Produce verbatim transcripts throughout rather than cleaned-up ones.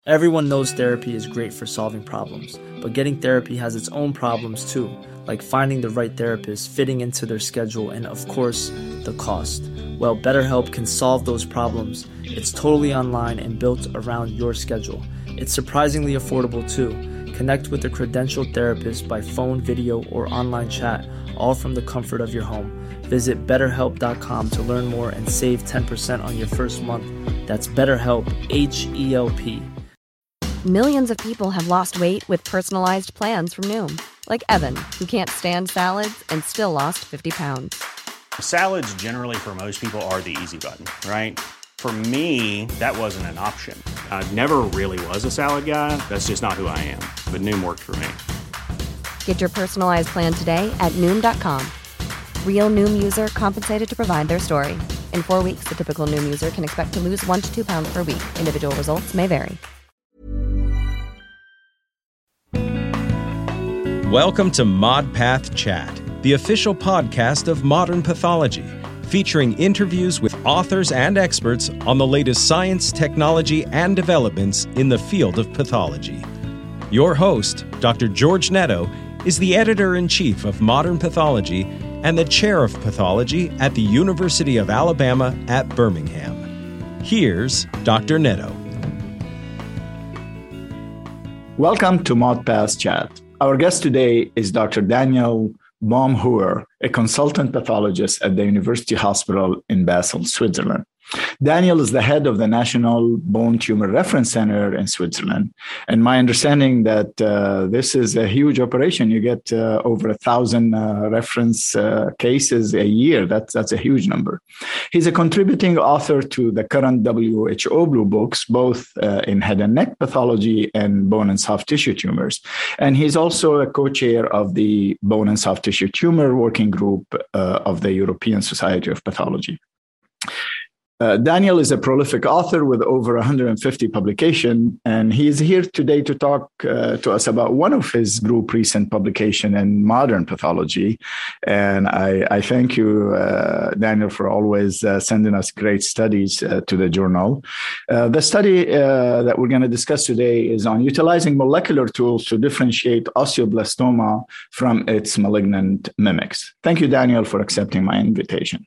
Everyone knows therapy is great for solving problems, but getting therapy has its own problems too, like finding the right therapist, fitting into their schedule, and of course, the cost. Well, BetterHelp can solve those problems. It's totally online and built around your schedule. It's surprisingly affordable too. Connect with a credentialed therapist by phone, video, or online chat, all from the comfort of your home. Visit better help dot com to learn more and save ten percent on your first month. That's BetterHelp, H E L P. Millions of people have lost weight with personalized plans from Noom. Like Evan, who can't stand salads and still lost fifty pounds. Salads generally for most people are the easy button, right? For me, that wasn't an option. I never really was a salad guy. That's just not who I am. But Noom worked for me. Get your personalized plan today at Noom dot com. Real Noom user compensated to provide their story. In four weeks, the typical Noom user can expect to lose one to two pounds per week. Individual results may vary. Welcome to ModPath Chat, the official podcast of Modern Pathology, featuring interviews with authors and experts on the latest science, technology, and developments in the field of pathology. Your host, Doctor George Netto, is the editor-in-chief of Modern Pathology and the chair of pathology at the University of Alabama at Birmingham. Here's Doctor Netto. Welcome to ModPath Chat. Our guest today is Doctor Daniel Baumhuber, a consultant pathologist at the University Hospital in Basel, Switzerland. Daniel is the head of the National Bone Tumor Reference Center in Switzerland. And my understanding that uh, this is a huge operation. You get uh, over a thousand uh, reference uh, cases a year. That's, that's a huge number. He's a contributing author to the current W H O Blue Books, both uh, in head and neck pathology and bone and soft tissue tumors. And he's also a co-chair of the Bone and Soft Tissue Tumor Working Group uh, of the European Society of Pathology. Uh, Daniel is a prolific author with over one hundred fifty publications, and he is here today to talk uh, to us about one of his group recent publication in Modern Pathology. And I, I thank you, uh, Daniel, for always uh, sending us great studies uh, to the journal. Uh, the study uh, that we're going to discuss today is on utilizing molecular tools to differentiate osteoblastoma from its malignant mimics. Thank you, Daniel, for accepting my invitation.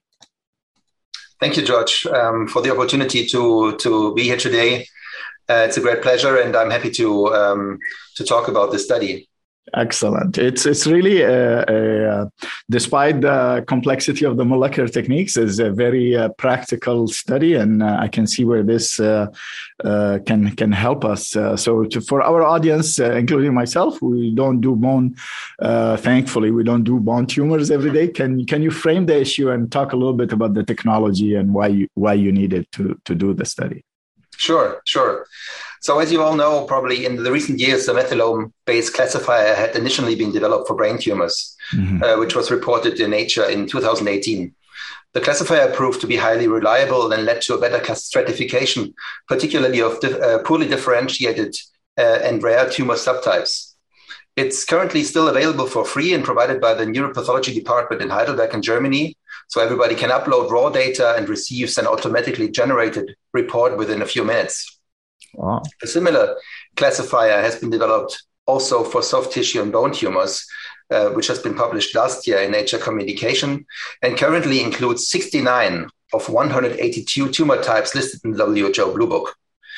Thank you, George, um, for the opportunity to, to be here today. Uh, it's a great pleasure, and I'm happy to um, to talk about this study. Excellent. It's it's really, a, a, despite the complexity of the molecular techniques, is a very uh, practical study, and uh, I can see where this uh, uh, can can help us. Uh, so to, for our audience, uh, including myself, we don't do bone, uh, thankfully, we don't do bone tumors every day. Can, can you frame the issue and talk a little bit about the technology and why you, why you needed to, to do the study? Sure, sure. So as you all know, probably in the recent years, the methylome-based classifier had initially been developed for brain tumors, mm-hmm. uh, which was reported in Nature in two thousand eighteen. The classifier proved to be highly reliable and led to a better class stratification, particularly of di- uh, poorly differentiated uh, and rare tumor subtypes. It's currently still available for free and provided by the neuropathology department in Heidelberg in Germany. So everybody can upload raw data and receives an automatically generated report within a few minutes. Wow. A similar classifier has been developed also for soft tissue and bone tumors, uh, which has been published last year in Nature Communication, and currently includes sixty-nine of one hundred eighty-two tumor types listed in the W H O Blue Book.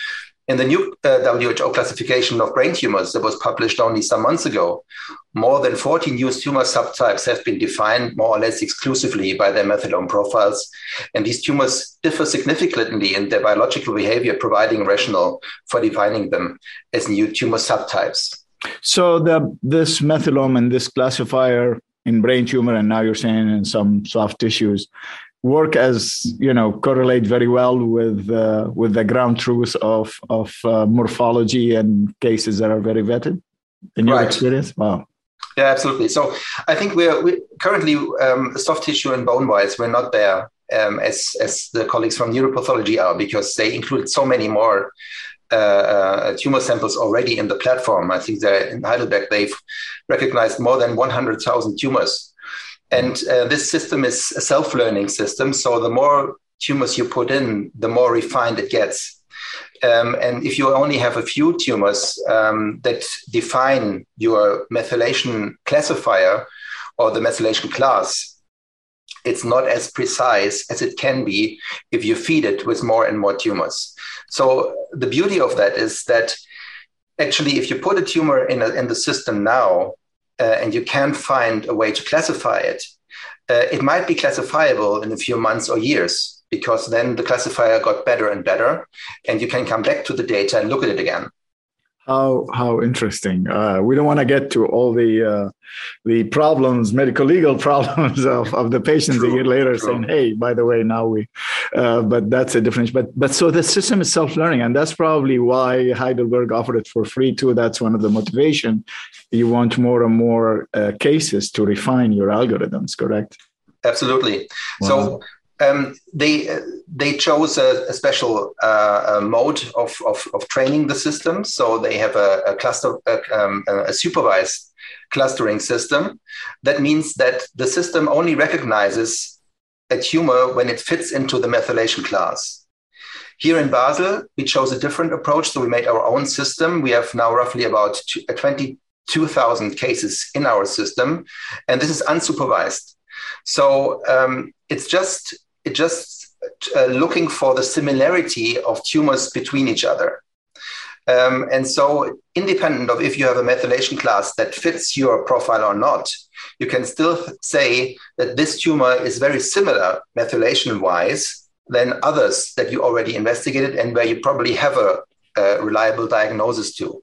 In the new uh, W H O classification of brain tumors that was published only some months ago, more than forty new tumor subtypes have been defined more or less exclusively by their methylome profiles. And these tumors differ significantly in their biological behavior, providing rationale for defining them as new tumor subtypes. So the this methylome and this classifier in brain tumor, and now you're saying in some soft tissues, work as, you know, correlate very well with uh, with the ground truth of of uh, morphology and cases that are very vetted in your right. experience? Wow. Yeah, absolutely. So I think we're, we're currently um, soft tissue and bone wise, we're not there um, as as the colleagues from neuropathology are, because they include so many more uh, uh, tumor samples already in the platform. I think that in Heidelberg they've recognized more than one hundred thousand tumors. And uh, this system is a self-learning system. So the more tumors you put in, the more refined it gets. Um, and if you only have a few tumors um, that define your methylation classifier or the methylation class, it's not as precise as it can be if you feed it with more and more tumors. So the beauty of that is that actually, if you put a tumor in, a, in the system now uh, and you can't find a way to classify it, uh, it might be classifiable in a few months or years, because then the classifier got better and better, and you can come back to the data and look at it again. How how interesting. Uh, we don't want to get to all the uh, the problems, medical legal problems of, of the patients true, a year later true. saying, hey, by the way, now we, uh, but that's a difference. But but so the system is self-learning, and that's probably why Heidelberg offered it for free too. That's one of the motivation. You want more and more uh, cases to refine your algorithms, correct? Absolutely. Wow. So Um, they they chose a, a special uh, a mode of, of of training the system. So they have a, a cluster, a, um, a supervised clustering system. That means that the system only recognizes a tumor when it fits into the methylation class. Here in Basel, we chose a different approach. So we made our own system. We have now roughly about twenty-two thousand cases in our system, and this is unsupervised. So um, it's just It just uh, looking for the similarity of tumors between each other. Um, and so independent of if you have a methylation class that fits your profile or not, you can still say that this tumor is very similar methylation-wise than others that you already investigated and where you probably have a, a reliable diagnosis to.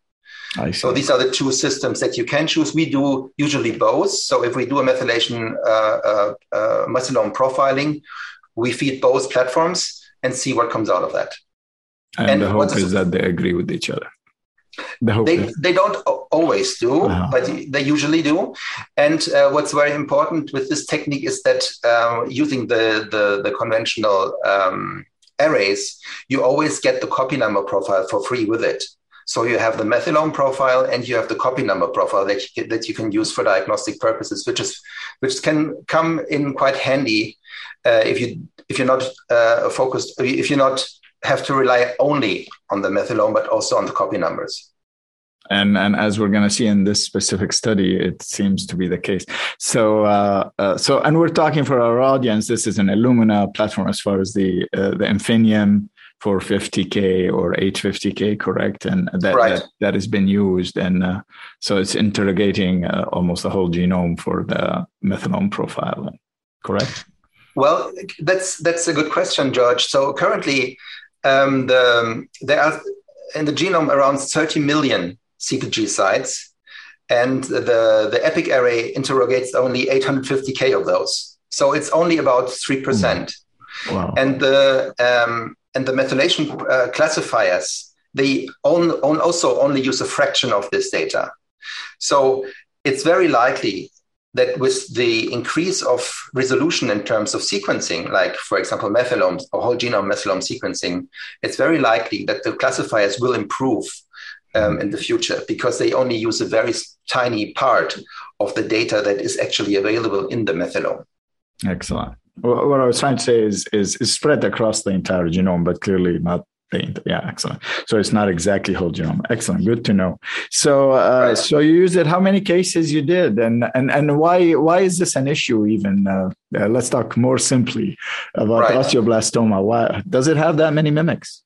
So these are the two systems that you can choose. We do usually both. So if we do a methylation uh, uh, uh, methylome profiling, we feed both platforms and see what comes out of that. And, and the hope is that they agree with each other. The hope they, is- they don't always do, uh-huh. but they usually do. And uh, what's very important with this technique is that uh, using the, the, the conventional um, arrays, you always get the copy number profile for free with it. So you have the methylome profile and you have the copy number profile that you, that you can use for diagnostic purposes, which is which can come in quite handy uh, if you if you're not uh, focused, if you not have to rely only on the methylome but also on the copy numbers. And and as we're going to see in this specific study, it seems to be the case. So uh, uh, so and we're talking for our audience. This is an Illumina platform as far as the uh, the Infinium four fifty K or eight fifty K, correct? And that right. that, that has been used. And uh, so it's interrogating uh, almost the whole genome for the methylome profile, correct? Well, that's that's a good question, George. So currently, um, the there are in the genome around thirty million C P G sites, and the, the EPIC array interrogates only eight hundred fifty K of those. So it's only about three percent. Wow. And the um, and the methylation uh, classifiers, they own, own also only use a fraction of this data. So it's very likely that with the increase of resolution in terms of sequencing, like, for example, methylomes or whole genome methylome sequencing, it's very likely that the classifiers will improve um, in the future because they only use a very tiny part of the data that is actually available in the methylome. Excellent. Well, what I was trying to say is, is, is spread across the entire genome, but clearly not the, yeah, excellent. So it's not exactly whole genome. Excellent. Good to know. So, uh, right. so you used it, how many cases you did, and, and, and why, why is this an issue even? Uh, uh, let's talk more simply about right. osteoblastoma. Why does it have that many mimics?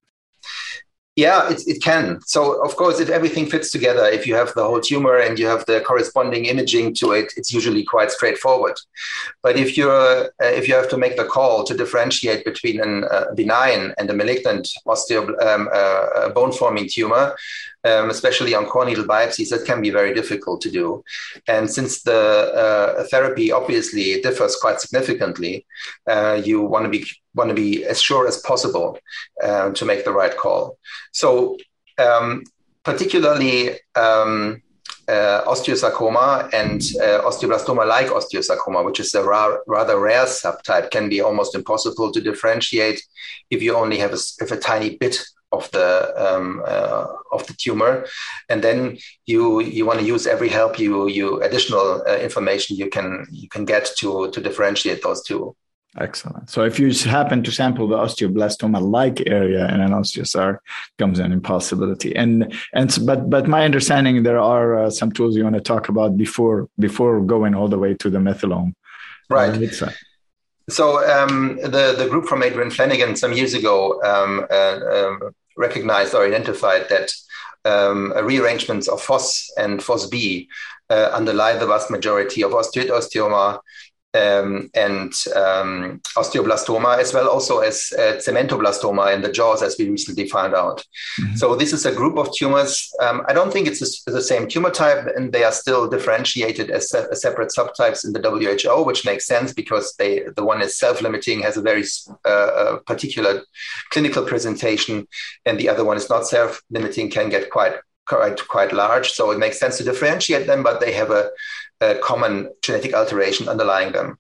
Yeah, it, it can. So, of course, if everything fits together, if you have the whole tumor and you have the corresponding imaging to it, it's usually quite straightforward. But if you're uh, if you have to make the call to differentiate between a uh, benign and a malignant osteo um, uh, bone-forming tumor, um, especially on core needle biopsies, that can be very difficult to do. And since the uh, therapy obviously differs quite significantly, uh, you want to be want to be as sure as possible uh, to make the right call. So um, particularly um, uh, osteosarcoma and uh, osteoblastoma-like osteosarcoma, which is a ra rather rare subtype, can be almost impossible to differentiate if you only have a, if a tiny bit of the um, uh, of the tumor, and then you you want to use every help you you additional uh, information you can you can get to to differentiate those two. Excellent. So if you happen to sample the osteoblastoma-like area in an O S S A R, comes an impossibility. And and but but my understanding, there are uh, some tools you want to talk about before before going all the way to the methylome. Right. Uh, so um, the the group from Adrian Flanagan some years ago um, uh, um, recognized or identified that um, rearrangements of F O S and F O S B uh, underlie the vast majority of osteoid osteoma. Um, and um, osteoblastoma, as well also as uh, cementoblastoma in the jaws, as we recently found out. Mm-hmm. So this is a group of tumors. Um, I don't think it's a, the same tumor type, and they are still differentiated as, se- as separate subtypes in the W H O, which makes sense because they the one is self-limiting, has a very uh, particular clinical presentation, and the other one is not self-limiting, can get quite quite quite large. So it makes sense to differentiate them, but they have a a common genetic alteration underlying them.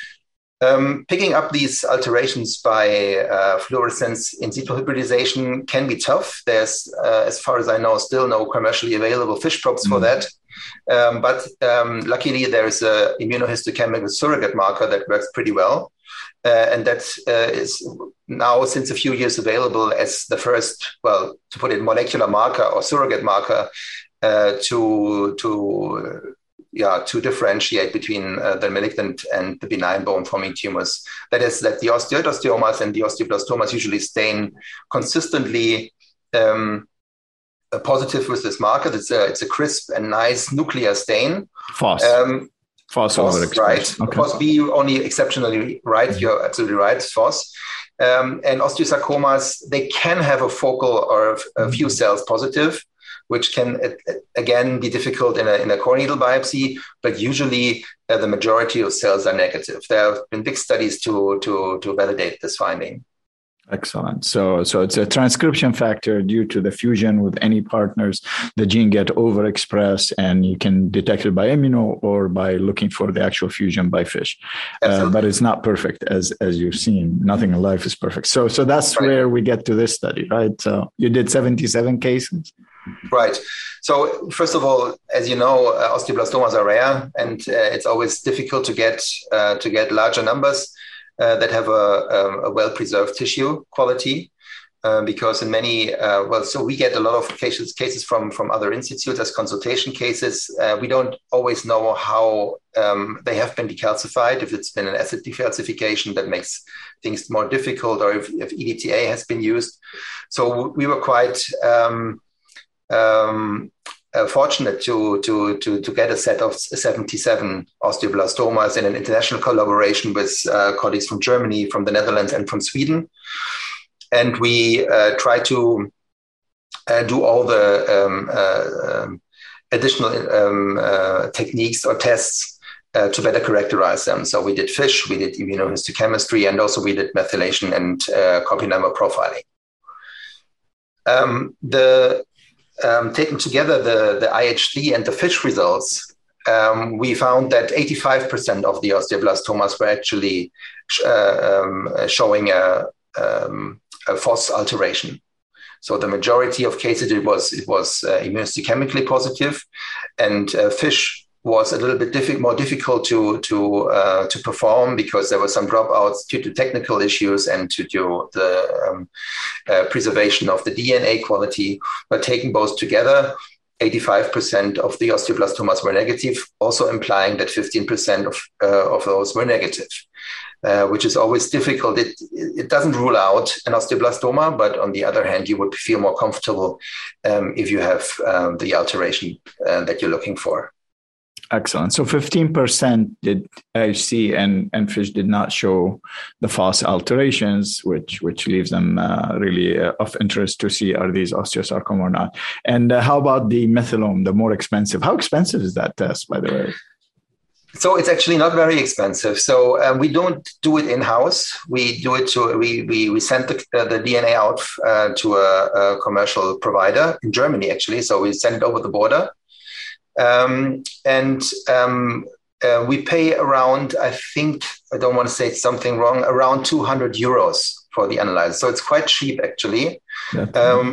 Um, picking up these alterations by uh, fluorescence in situ hybridization can be tough. There's, uh, as far as I know, still no commercially available FISH probes mm-hmm. for that. Um, but um, luckily, there's an immunohistochemical surrogate marker that works pretty well. Uh, and that uh, is now, since a few years, available as the first, well, to put it, molecular marker or surrogate marker uh, to to Yeah, to differentiate between uh, the malignant and the benign bone-forming tumors. That is, that the osteoid osteomas and the osteoblastomas usually stain consistently um, positive with this marker. It's a, it's a crisp and nice nuclear stain. F O S. Um, F O S, F O S right. Okay. F O S B only exceptionally right. Mm-hmm. You're absolutely right. F O S. Um, and osteosarcomas, they can have a focal or a few cells positive, which can, again, be difficult in a, in a core needle biopsy, but usually uh, the majority of cells are negative. There have been big studies to, to, to validate this finding. Excellent. So, so it's a transcription factor due to the fusion with any partners. The gene get overexpressed, and you can detect it by immuno or by looking for the actual fusion by FISH. Uh, but it's not perfect, as as you've seen. Nothing in life is perfect. So, so that's right. Where we get to this study, right? So you did seventy-seven cases. Right. So first of all, as you know, uh, osteoblastomas are rare, and uh, it's always difficult to get uh, to get larger numbers uh, that have a, a, a well-preserved tissue quality. Uh, because in many, uh, well, so we get a lot of cases cases from, from other institutes as consultation cases. Uh, we don't always know how um, they have been decalcified, if it's been an acid decalcification that makes things more difficult, or if, if E D T A has been used. So we were quite um, um, uh, fortunate to, to, to, to get a set of seventy-seven osteoblastomas in an international collaboration with uh, colleagues from Germany, from the Netherlands, and from Sweden. And we uh, try to uh, do all the um, uh, um, additional um, uh, techniques or tests uh, to better characterize them. So we did FISH, we did immunohistochemistry, and also we did methylation and uh, copy number profiling. Um, the um, taken together the, the I H C and the FISH results, um, we found that eighty-five percent of the osteoblastomas were actually uh, um, showing a um, a F O S alteration. So the majority of cases, it was it was uh, immunohistochemically positive, and uh, FISH was a little bit diffi- more difficult to to uh, to perform because there were some dropouts due to technical issues and to do the um, uh, preservation of the D N A quality. But taking both together, eighty-five percent of the osteoblastomas were negative, also implying that fifteen percent of uh, of those were negative. Uh, which is always difficult. It it doesn't rule out an osteoblastoma, but on the other hand, you would feel more comfortable um, if you have um, the alteration uh, that you're looking for. Excellent. So fifteen percent did I H C and, and FISH did not show the F O S alterations, which which leaves them uh, really uh, of interest to see are these osteosarcoma or not. And uh, how about the methylome, the more expensive? How expensive is that test, by the way? So it's actually not very expensive. So um, we don't do it in-house. We do it to we we we send the, uh, the D N A out uh, to a, a commercial provider in Germany, actually. So we send it over the border, um, and um, uh, we pay around. I think I don't want to say something wrong. Around two hundred euros for the analyzer. So it's quite cheap, actually. Um,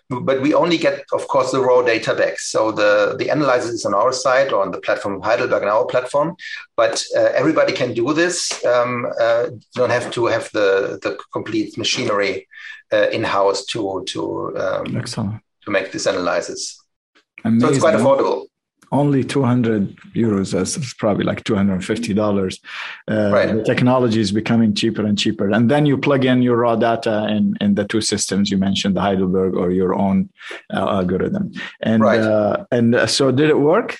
but we only get, of course, the raw data back. So the, the analysis is on our side or on the platform of Heidelberg and our platform, but uh, everybody can do this. Um, uh, you don't have to have the, the complete machinery uh, in-house to, to, um, to make this analysis. Amazing. So it's quite affordable. Only two hundred euros, that's probably like two hundred fifty dollars. Uh, right. The technology is becoming cheaper and cheaper. And then you plug in your raw data in, in the two systems you mentioned, the Heidelberg or your own uh, algorithm. And, right. uh, and uh, so did it work?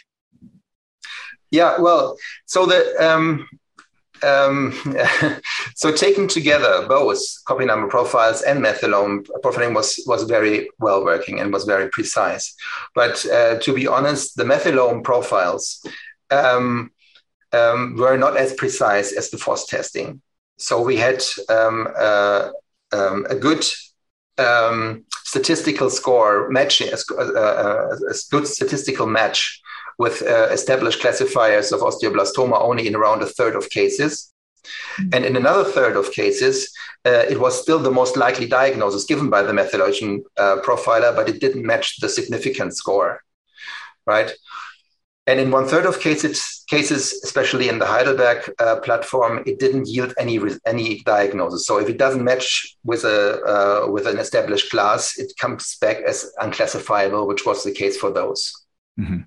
Yeah, well, so the... Um, Um, so taken together, both copy number profiles and methylome profiling was, was very well working and was very precise. But uh, to be honest, the methylome profiles um, um, were not as precise as the F O S testing. So we had um, uh, um, a good um, statistical score matching, a, a, a good statistical match with uh, established classifiers of osteoblastoma only in around a third of cases. And in another third of cases, uh, it was still the most likely diagnosis given by the methylation uh, profiler, but it didn't match the significance score, right? And in one third of cases, cases, especially in the Heidelberg uh, platform, it didn't yield any any diagnosis. So if it doesn't match with a uh, with an established class, it comes back as unclassifiable, which was the case for those. Mm-hmm.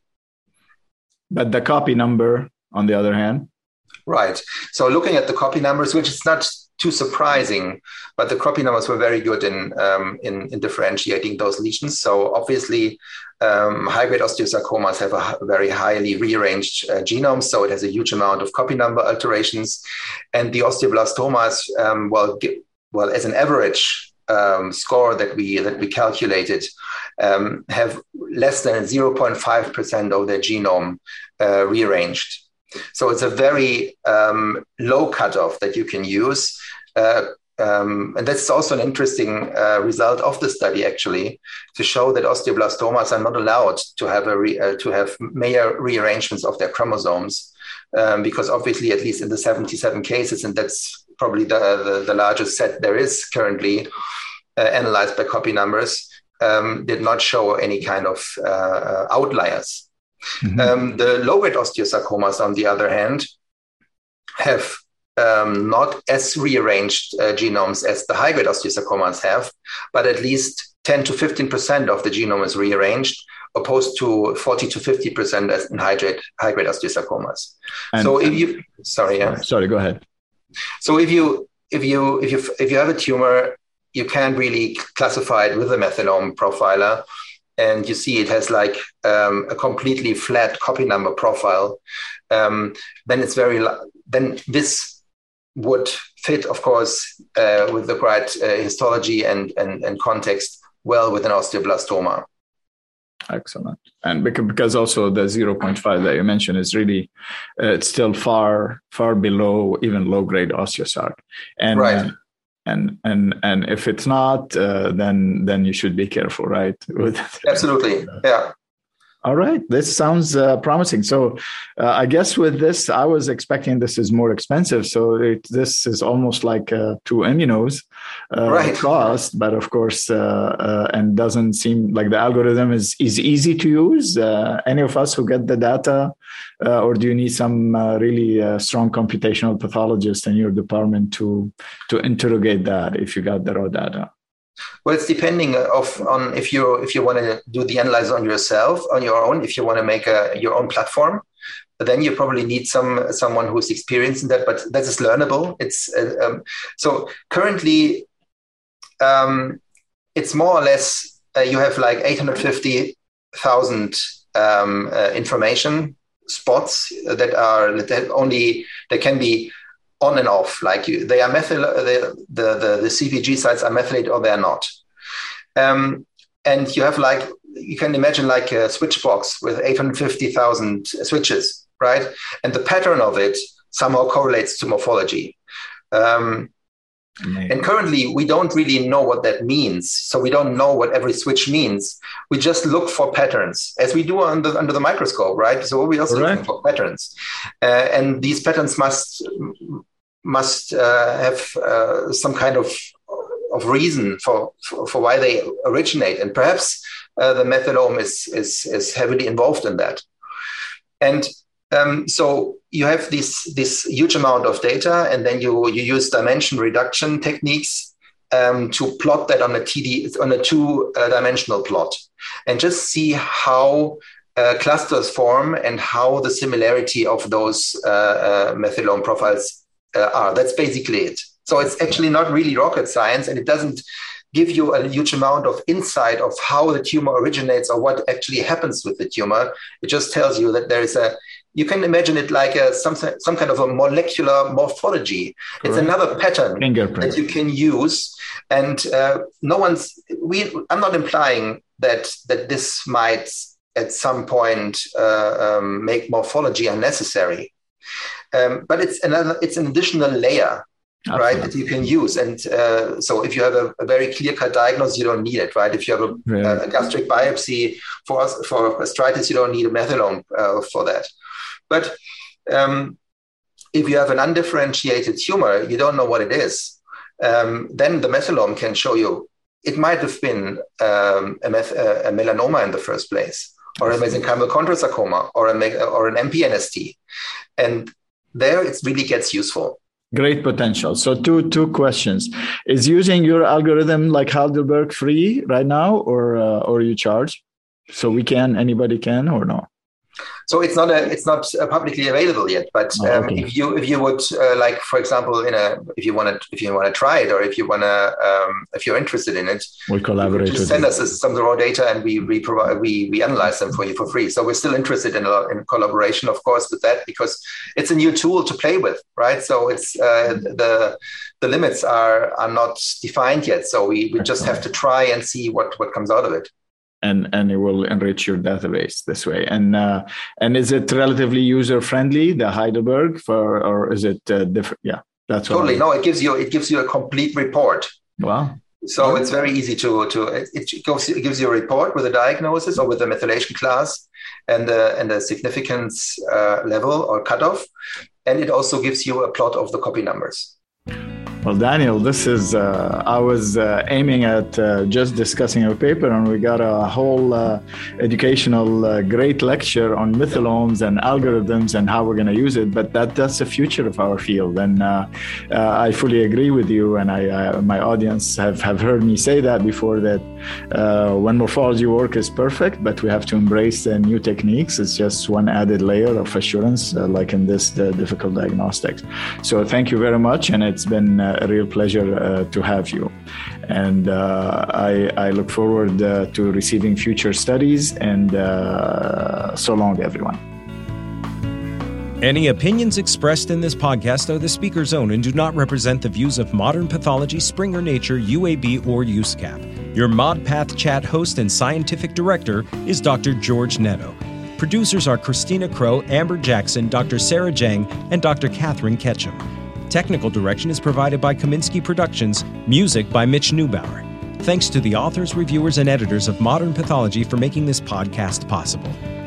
But the copy number, on the other hand? Right. So looking at the copy numbers, which is not too surprising, but the copy numbers were very good in um, in, in differentiating those lesions. So obviously, um, high-grade osteosarcomas have a very highly rearranged uh, genome, so it has a huge amount of copy number alterations. And the osteoblastomas, um, well, well, as an average um, score that we that we calculated, um, have less than zero point five percent of their genome uh, rearranged. So it's a very um, low cutoff that you can use. Uh, um, and that's also an interesting uh, result of the study, actually, to show that osteoblastomas are not allowed to have a re- uh, to have major rearrangements of their chromosomes, um, because obviously, at least in the seventy-seven cases, and that's probably the, the, the largest set there is currently uh, analyzed by copy numbers, um, did not show any kind of uh, outliers. Mm-hmm. Um, the low-grade osteosarcomas, on the other hand, have um, not as rearranged uh, genomes as the high-grade osteosarcomas have, but at least ten to fifteen percent of the genome is rearranged, opposed to forty to fifty percent as in high-grade, high-grade osteosarcomas. And, so if you, sorry, yeah. Sorry, go ahead. So if you, if you, if you, if you have a tumor, you can't really classify it with a methylome profiler. And you see it has like um, a completely flat copy number profile. Um, then it's very, then this would fit, of course, uh, with the right uh, histology and, and, and context well with an osteoblastoma. Excellent. And because also the zero point five that you mentioned is really, uh, it's still far, far below even low-grade osteosarc. And, right. Uh, And and and if it's not, uh, then then you should be careful, right? Absolutely, yeah. All right, this sounds uh, promising. So uh, I guess with this, I was expecting this is more expensive. So it, this is almost like uh, two immunos uh, right. cost, but of course, uh, uh, and doesn't seem like the algorithm is, is easy to use. Uh, any of us who get the data, uh, or do you need some uh, really uh, strong computational pathologist in your department to to interrogate that if you got the raw data? Well, it's depending of on if you if you want to do the analysis on yourself, on your own, if you want to make a, your own platform, then you probably need some someone who's experienced in that. But that is learnable. It's uh, um, so currently, um, it's more or less uh, you have like eight hundred fifty thousand um, uh, information spots that are that only that can be on and off, like you, they are methyl, the, the, the, the C V G sites are methylated or they're not. Um, and you have like, you can imagine like a switch box with eight hundred fifty thousand switches, right? And the pattern of it somehow correlates to morphology. Um, and currently we don't really know what that means. So we don't know what every switch means. We just look for patterns as we do under, under the microscope, right? So we also look for patterns. Uh, and these patterns must must uh, have uh, some kind of, of reason for, for, for why they originate. And perhaps uh, the methylome is, is, is heavily involved in that. And um, so you have this, this huge amount of data, and then you, you use dimension reduction techniques um, to plot that on a T D, on a two-dimensional plot, and just see how uh, clusters form and how the similarity of those uh, uh, methylome profiles uh, are. That's basically it. So it's actually not really rocket science, and it doesn't give you a huge amount of insight of how the tumor originates or what actually happens with the tumor. It just tells you that there is a, you can imagine it like a, some, some kind of a molecular morphology. Correct. It's another pattern that you can use. And uh, no one's, we, I'm not implying that, that this might at some point uh, um, make morphology unnecessary. Um, but it's another, it's an additional layer. Absolutely. Right, that you can use. And uh, so if you have a, a very clear-cut diagnosis, you don't need it, right? If you have a, yeah. a gastric biopsy for, for gastritis, you don't need a methylome uh, for that. But um, if you have an undifferentiated tumor, you don't know what it is, um, then the methylome can show you it might have been um, a, meth- a melanoma in the first place, or a mesenchymal chondrosarcoma, or, a, or an M P N S T. And there it really gets useful. Great potential. So two two questions. Is using your algorithm like Heidelberg free right now, or uh, or you charge? So we can, anybody can, or no? So it's not a, it's not publicly available yet. But um, oh, okay. if you if you would uh, like, for example, in a if you want to if you want to try it, or if you want to um, if you're interested in it, we collaborate. Just send us some raw data, and we we provide we we analyze them for you for free. So we're still interested in a, in collaboration, of course, with that, because it's a new tool to play with, right? So it's uh, the the limits are are not defined yet. So we, we just have to try and see what what comes out of it. And and it will enrich your database this way. And uh, and is it relatively user friendly, the Heidelberg, for, or is it uh, different? Yeah, that's totally. No, it gives you it gives you a complete report. Wow. So it's very easy to to it, it, goes, it gives you a report with a diagnosis or with a methylation class and the and the significance uh, level or cutoff, and it also gives you a plot of the copy numbers. Well, Daniel, this is, uh, I was uh, aiming at uh, just discussing a paper, and we got a whole uh, educational uh, great lecture on methylomes and algorithms and how we're going to use it. But that that's the future of our field. And uh, uh, I fully agree with you. And I, uh, my audience have, have heard me say that before, that uh, when morphology work is perfect, but we have to embrace the new techniques. It's just one added layer of assurance, uh, like in this the difficult diagnostics. So thank you very much. And it's been uh, a real pleasure uh, to have you. And uh, I, I look forward uh, to receiving future studies, and uh, so long, everyone. Any opinions expressed in this podcast are the speaker's own and do not represent the views of Modern Pathology, Springer Nature, U A B, or U S C A P. Your ModPath Chat host and scientific director is Doctor George Netto. Producers are Christina Crow, Amber Jackson, Doctor Sarah Jang, and Doctor Catherine Ketchum. Technical direction is provided by Kaminsky Productions, music by Mitch Neubauer. Thanks to the authors, reviewers, and editors of Modern Pathology for making this podcast possible.